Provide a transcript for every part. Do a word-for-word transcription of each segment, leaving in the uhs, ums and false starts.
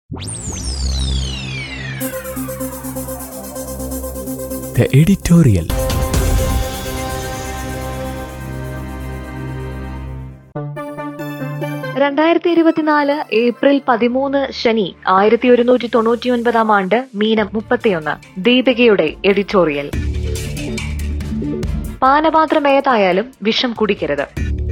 The editorial. രണ്ടായിരത്തി ഇരുപത്തിനാല് April പതിമൂന്ന് ശനി ആയിരത്തി ഒരുന്നൂറ്റി തൊണ്ണൂറ്റി ഒൻപതാം ആണ്ട് മീനം മുപ്പത്തിയൊന്ന്. ദീപികയുടെ എഡിറ്റോറിയൽ. പാനപാത്രം ഏതായാലും വിഷം കുടിക്കരുത്.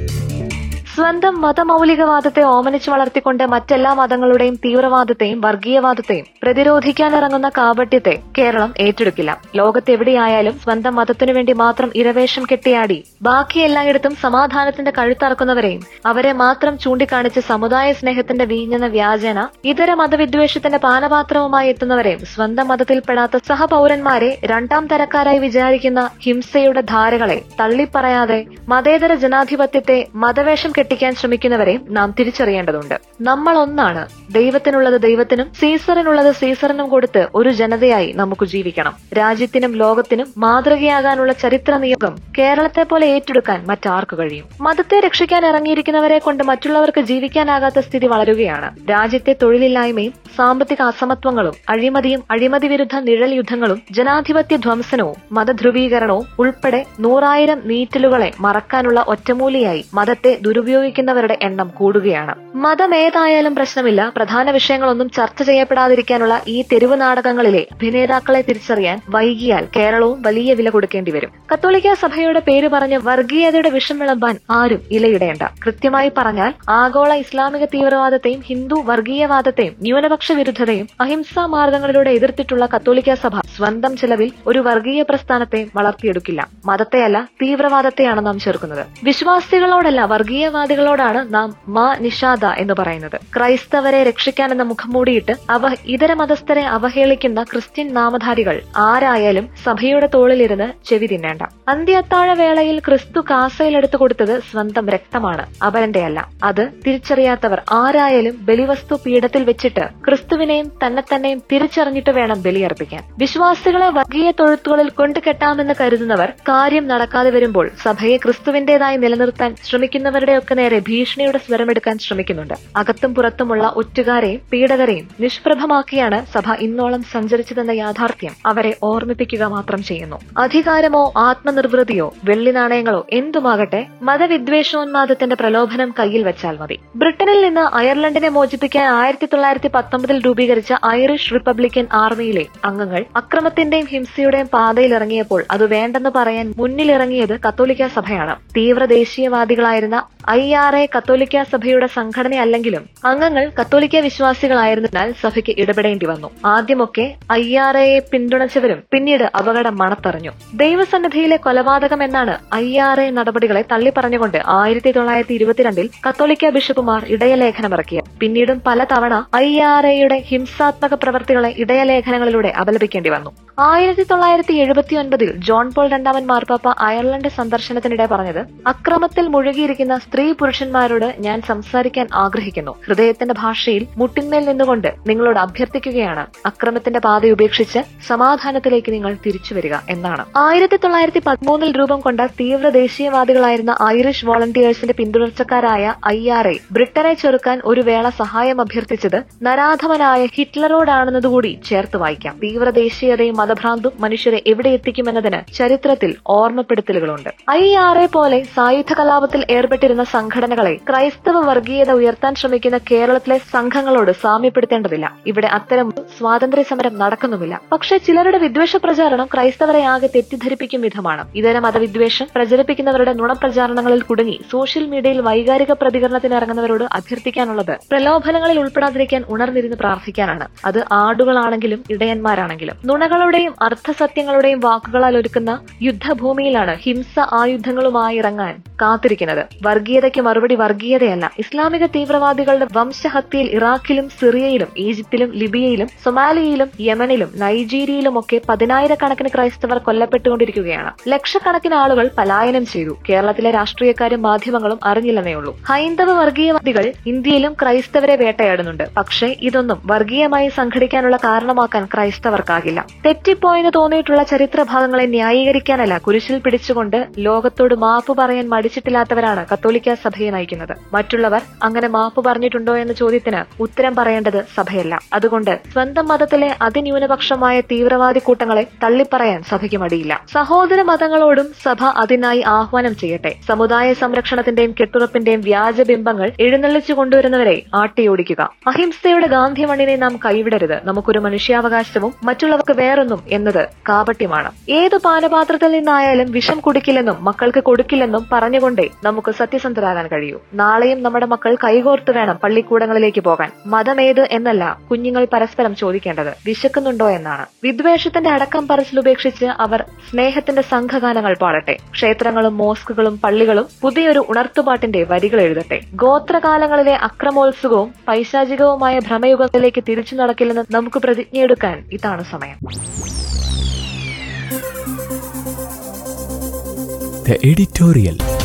സ്വന്തം മതമൗലികവാദത്തെ ഓമനിച്ചു വളർത്തിക്കൊണ്ട് മറ്റെല്ലാ മതങ്ങളുടെയും തീവ്രവാദത്തെയും വർഗീയവാദത്തെയും പ്രതിരോധിക്കാനിറങ്ങുന്ന കാപട്യത്തെ കേരളം ഏറ്റെടുക്കില്ല. ലോകത്തെവിടെയായാലും സ്വന്തം മതത്തിനു വേണ്ടി മാത്രം ഇരവേഷം കെട്ടിയാടി ബാക്കി എല്ലായിടത്തും സമാധാനത്തിന്റെ കഴുത്തറക്കുന്നവരെയും അവരെ മാത്രം ചൂണ്ടിക്കാണിച്ച് സമുദായ സ്നേഹത്തിന്റെ വീഞ്ഞെന്ന വ്യാജേന ഇതര മതവിദ്വേഷത്തിന്റെ പാനപാത്രവുമായി എത്തുന്നവരെയും സ്വന്തം മതത്തിൽപ്പെടാത്ത സഹപൌരന്മാരെ രണ്ടാം തരക്കാരായി വിചാരിക്കുന്ന ഹിംസയുടെ ധാരകളെ തള്ളിപ്പറയാതെ മതേതര ജനാധിപത്യത്തെ മതവേഷം കെട്ടിക്കാൻ ശ്രമിക്കുന്നവരെയും നാം തിരിച്ചറിയേണ്ടതുണ്ട്. നമ്മൾ ഒന്നാണ്. ദൈവത്തിനുള്ളത് ദൈവത്തിനും സീസറിനുള്ളത് സീസറിനും കൊടുത്ത് ഒരു ജനതയായി നമുക്ക് ജീവിക്കണം. രാജ്യത്തിനും ലോകത്തിനും മാതൃകയാകാനുള്ള ചരിത്ര നിയോഗം കേരളത്തെ പോലെ ഏറ്റെടുക്കാൻ മറ്റാർക്കു കഴിയും? മതത്തെ രക്ഷിക്കാൻ ഇറങ്ങിയിരിക്കുന്നവരെ കൊണ്ട് മറ്റുള്ളവർക്ക് ജീവിക്കാനാകാത്ത സ്ഥിതി വളരുകയാണ്. രാജ്യത്തെ തൊഴിലില്ലായ്മയും സാമ്പത്തിക അസമത്വങ്ങളും അഴിമതിയും അഴിമതി വിരുദ്ധ നിഴൽ യുദ്ധങ്ങളും ജനാധിപത്യ ധ്വംസനവും മതധ്രുവീകരണവും ഉൾപ്പെടെ നൂറായിരം നീറ്റലുകളെ മറക്കാനുള്ള ഒറ്റമൂലിയായി മതത്തെ ദുരുപയോഗിക്കുന്നവരുടെ എണ്ണം കൂടുകയാണ്. മതമേതായാലും പ്രശ്നമില്ല. പ്രധാന വിഷയങ്ങളൊന്നും ചർച്ച ചെയ്യപ്പെടാതിരിക്കാനുള്ള ഈ തെരുവ് നാടകങ്ങളിലെ അഭിനേതാക്കളെ തിരിച്ചറിയാൻ വൈകിയാൽ കേരളവും വലിയ വില കൊടുക്കേണ്ടി വരും. കത്തോലിക്ക സഭയുടെ പേര് പറഞ്ഞ് വർഗീയതയുടെ വിഷം വിളമ്പാൻ ആരും ഇലയിടേണ്ട. കൃത്യമായി പറഞ്ഞാൽ ആഗോള ഇസ്ലാമിക തീവ്രവാദത്തെയും ഹിന്ദു വർഗീയവാദത്തെയും ന്യൂനപക്ഷ വിരുദ്ധതയും അഹിംസാ മാർഗങ്ങളിലൂടെ എതിർത്തിട്ടുള്ള കത്തോലിക്ക സഭ സ്വന്തം ചെലവിൽ ഒരു വർഗീയ പ്രസ്ഥാനത്തെ വളർത്തിയെടുക്കില്ല. മതത്തെയല്ല, തീവ്രവാദത്തെയാണ് നാം ചേർക്കുന്നത്. വിശ്വാസികളോടല്ല, വർഗീയവാദികളോടാണ് നാം മാ നിഷാദ എന്ന് പറയുന്നത്. ക്രൈസ്തവരെ രക്ഷിക്കാനെന്ന മുഖം മൂടിയിട്ട് അവ ഇതര മതസ്ഥരെ അവഹേളിക്കുന്ന ക്രിസ്ത്യൻ നാമധാരികൾ ആരായാലും സഭയുടെ തോളിലിരുന്ന് ചെവി തിന്നേണ്ട. അന്ത്യത്താഴ വേളയിൽ ക്രിസ്തു കാസയിലെടുത്തു കൊടുത്തത് സ്വന്തം രക്തമാണ്, അപരന്റെയല്ല. അത് തിരിച്ചറിയാത്തവർ ആരായാലും ബലിവസ്തു പീഠത്തിൽ വെച്ചിട്ട് ക്രിസ്തുവിനെയും തന്നെ തന്നെയും തിരിച്ചറിഞ്ഞിട്ട് വേണം ബലിയർപ്പിക്കാൻ. വിശ്വാസികളെ വർഗീയ തൊഴുത്തുകളിൽ കൊണ്ടുകെട്ടാമെന്ന് കരുതുന്നവർ കാര്യം നടക്കാതെ വരുമ്പോൾ സഭയെ ക്രിസ്തുവിന്റേതായി നിലനിർത്താൻ ശ്രമിക്കുന്നവരുടെയൊക്കെ നേരെ ഭീഷണിയുടെ സ്വരമെടുക്കാൻ ശ്രമിക്കുന്നുണ്ട്. അകത്തും പുറത്തുമുള്ള ഒറ്റുകാരെയും പീഡകരെയും നിഷ്പ്രഭമാക്കിയാണ് സഭ ഇന്നോളം സഞ്ചരിച്ചതെന്ന യാഥാർത്ഥ്യം അവരെ ഓർമ്മിപ്പിക്കുക മാത്രം ചെയ്യുന്നു. അധികാരമോ ആത്മനിർവൃതിയോ വെള്ളി നാണയങ്ങളോ എന്തുമാകട്ടെ, മതവിദ്വേഷോന്മാദത്തിന്റെ പ്രലോഭനം കയ്യിൽ വെച്ചാൽ മതി. ബ്രിട്ടനിൽ നിന്ന് അയർലൻഡിനെ മോചിപ്പിക്കാൻ ആയിരത്തി തൊള്ളായിരത്തി പത്തൊമ്പതിൽ രൂപീകരിച്ച ഐറിഷ് റിപ്പബ്ലിക്കൻ ആർമിയിലെ അംഗങ്ങൾ അക്രമത്തിന്റെയും ഹിംസയുടെയും പാതയിലിറങ്ങിയപ്പോൾ അത് വേണ്ടെന്ന് പറയാൻ മുന്നിലിറങ്ങിയത് കത്തോലിക്ക സഭയാണ്. തീവ്ര ദേശീയവാദികളായിരുന്ന ഐ ആർ എ കത്തോലിക്ക സഭയുടെ സംഘടനയല്ലെങ്കിലും അംഗങ്ങൾ കത്തോലിക്ക വിശ്വാസികളായിരുന്നതിനാൽ സഭയ്ക്ക് ഇടപെടേണ്ടി വന്നു. ആദ്യമൊക്കെ ഐ ആർ എയെ പിന്തുണച്ചവരും പിന്നീട് അപകടം മണത്തറിഞ്ഞു. ദൈവസന്നിധിയിലെ കൊലപാതകം എന്നാണ് ഐ ആർ എ നടപടികളെ തള്ളിപ്പറഞ്ഞുകൊണ്ട് ആയിരത്തി തൊള്ളായിരത്തി ഇരുപത്തിരണ്ടിൽ കത്തോലിക്ക ബിഷപ്പുമാർ ഇടയലേഖനമിറക്കിയത്. പിന്നീടും പലതവണ ഐ ആർ എയുടെ ഹിംസാത്മക പ്രവർത്തികളെ ഇടയലേഖനങ്ങളിലൂടെ അപലപിക്കേണ്ടി വന്നു. ആയിരത്തി തൊള്ളായിരത്തി എഴുപത്തി ഒൻപതിൽ ജോൺ പോൾ രണ്ടാമൻ മാർപ്പാപ്പ അയർലൻഡ് സന്ദർശനത്തിനിടെ പറഞ്ഞത്, അക്രമത്തിൽ മുഴുകിയിരിക്കുന്ന സ്ത്രീ പുരുഷന്മാരോട് ഞാൻ സംസാരിക്കാൻ ആഗ്രഹിക്കുന്നു. ഹൃദയത്തിന്റെ ഭാഷയിൽ മുട്ടിന്മേൽ നിന്നുകൊണ്ട് നിങ്ങളോട് അഭ്യർത്ഥിക്കുകയാണ്. അക്രമത്തിന്റെ പാത ഉപേക്ഷിച്ച് സമാധാനത്തിലേക്ക് നിങ്ങൾ തിരിച്ചുവരിക എന്നാണ്. ആയിരത്തി തൊള്ളായിരത്തി പതിമൂന്നിൽ രൂപം കൊണ്ട തീവ്ര ദേശീയവാദികളായിരുന്ന ഐറിഷ് വോളണ്ടിയേഴ്സിന്റെ പിന്തുടർച്ചക്കാരായ ഐ ആർ എ ബ്രിട്ടനെ ചെറുക്കാൻ ഒരു വേള സഹായം അഭ്യർത്ഥിച്ചത് നരാധമനായ ഹിറ്റ്ലറോടാണെന്നതുകൂടി ചേർത്ത് വായിക്കാം. തീവ്ര ദേശീയതയും മതഭ്രാന്തും മനുഷ്യരെ എവിടെ എത്തിക്കുമെന്നതിന് ചരിത്രത്തിൽ ഓർമ്മപ്പെടുത്തലുകളുണ്ട്. ഐ ആർ എ പോലെ സായുധ കലാപത്തിൽ ഏർപ്പെട്ടിരുന്ന സംഘടനകളെ ക്രൈസ്തവ വർഗീയത ഉയർത്താൻ ശ്രമിക്കുന്ന കേരളത്തിലെ സംഘങ്ങളോട് സാമ്യപ്പെടുത്തേണ്ടതില്ല. ഇവിടെ അത്തരം സ്വാതന്ത്ര്യ സമരം നടക്കുന്നുമില്ല. പക്ഷേ ചിലരുടെ വിദ്വേഷ പ്രചാരണം ക്രൈസ്തവരെ ആകെ തെറ്റിദ്ധരിപ്പിക്കും വിധമാണ്. ഇതര മതവിദ്വേഷം പ്രചരിപ്പിക്കുന്നവരുടെ നുണപ്രചാരണങ്ങളിൽ കുടുങ്ങി സോഷ്യൽ മീഡിയയിൽ വൈകാരിക പ്രതികരണത്തിന് ഇറങ്ങുന്നവരോട് അഭ്യർത്ഥിക്കാനുള്ളത് പ്രലോഭനങ്ങളിൽ ഉൾപ്പെടാതിരിക്കാൻ ഉണർന്നിരുന്ന് പ്രാർത്ഥിക്കാനാണ്. അത് ആടുകളാണെങ്കിലും ഇടയന്മാരാണെങ്കിലും. നുണകളുടെയും അർത്ഥസത്യങ്ങളുടെയും വാക്കുകളാൽ ഒരുക്കുന്ന യുദ്ധഭൂമിയിലാണ് ഹിംസ ആയുധങ്ങളുമായി ഇറങ്ങാൻ കാത്തിരിക്കുന്നത്. വർഗീയതയ്ക്ക് മറുപടി വർഗീയതയല്ല. ഇസ്ലാമിക തീവ്രവാദികളുടെ വംശഹത്യയിൽ ഇറാഖിലും സിറിയയിലും ഈജിപ്തിലും ലിബിയയിലും സൊമാലിയയിലും യമനിലും നൈജീരിയയിലുമൊക്കെ പതിനായിരക്കണക്കിന് ക്രൈസ്തവർ കൊല്ലപ്പെട്ടുകൊണ്ടിരിക്കുകയാണ്. ലക്ഷക്കണക്കിന് ആളുകൾ പലായനം ചെയ്തു. കേരളത്തിലെ രാഷ്ട്രീയക്കാരും മാധ്യമങ്ങളും അറിഞ്ഞില്ലെന്നേ ഉള്ളൂ. ഹൈന്ദവ വർഗീയവാദികൾ ഇന്ത്യയിലും ക്രൈസ്തവരെ വേട്ടയാടുന്നുണ്ട്. പക്ഷേ ഇതൊന്നും വർഗീയമായി സംഘടിക്കാനുള്ള കാരണമാക്കാൻ ക്രൈസ്തവർക്കാകില്ല. തെറ്റിപ്പോയെന്ന് തോന്നിയിട്ടുള്ള ചരിത്ര ഭാഗങ്ങളെ ന്യായീകരിക്കാനല്ല, കുരിശിൽ പിടിച്ചുകൊണ്ട് ലോകത്തോട് മാപ്പ് പറയാൻ മടിച്ചിട്ടില്ലാത്തവരാണ് കത്തോലിക്ക സഭയെ നയിക്കുന്നത്. മറ്റുള്ളവർ അങ്ങനെ മാപ്പ് പറഞ്ഞിട്ടുണ്ടോ എന്ന ചോദ്യത്തിന് ഉത്തരം പറയേണ്ടത് സഭയല്ല. അതുകൊണ്ട് സ്വന്തം മതത്തിലെ അതിന്യൂനപക്ഷമായ തീവ്രവാദി കൂട്ടങ്ങളെ തള്ളിപ്പറയാൻ സഭയ്ക്ക് മടിയില്ല. സഹോദര മതങ്ങളോടും സഭ അതിനായി ആഹ്വാനം ചെയ്യട്ടെ. സമുദായ സംരക്ഷണത്തിന്റെയും കെട്ടുറപ്പിന്റെയും വ്യാജബിംബങ്ങൾ എഴുന്നള്ളിച്ചു കൊണ്ടുവരുന്നവരെ ആട്ടിയോടിക്കുക. അഹിംസയുടെ ഗാന്ധിമണ്ണിനെ നാം കൈവിടരുത്. നമുക്കൊരു മനുഷ്യാവകാശവും മറ്റുള്ളവർക്ക് വേറൊന്നും എന്നത് കാപട്യമാണ്. ഏതു പാനപാത്രത്തിൽ നിന്നായാലും വിഷം കുടിക്കില്ലെന്നും മക്കൾക്ക് കൊടുക്കില്ലെന്നും പറഞ്ഞുകൊണ്ടേ നമുക്ക് സത്യസന്ധരാകാൻ കഴിയൂ. നാളെയും നമ്മുടെ മക്കൾ കൈകോർത്ത് വേണം പള്ളിക്കൂടങ്ങളിലേക്ക് പോകാൻ. മതമേത് എന്നല്ല കുഞ്ഞുങ്ങൾ പരസ്പരം ചോദിക്കേണ്ടത്, വിശക്കുന്നുണ്ടോ എന്നാണ്. വിദ്വേഷത്തിന്റെ അടക്കം പറച്ചിലുപേക്ഷിച്ച് അവർ സ്നേഹത്തിന്റെ സംഘഗാനങ്ങൾ പാടട്ടെ. ക്ഷേത്രങ്ങളും മോസ്കുകളും പള്ളികളും പുതിയൊരു ഉണർത്തുപാട്ടിന്റെ വരികൾ എഴുതട്ടെ. ഗോത്രകാലങ്ങളിലെ അക്രമോത്സുകവും പൈശാചികവുമായ ഭ്രമയുഗത്തിലേക്ക് തിരിച്ചു നടക്കില്ലെന്ന് നമുക്ക് പ്രതിജ്ഞയെടുക്കാൻ ഇതാണ് സമയം. The editorial.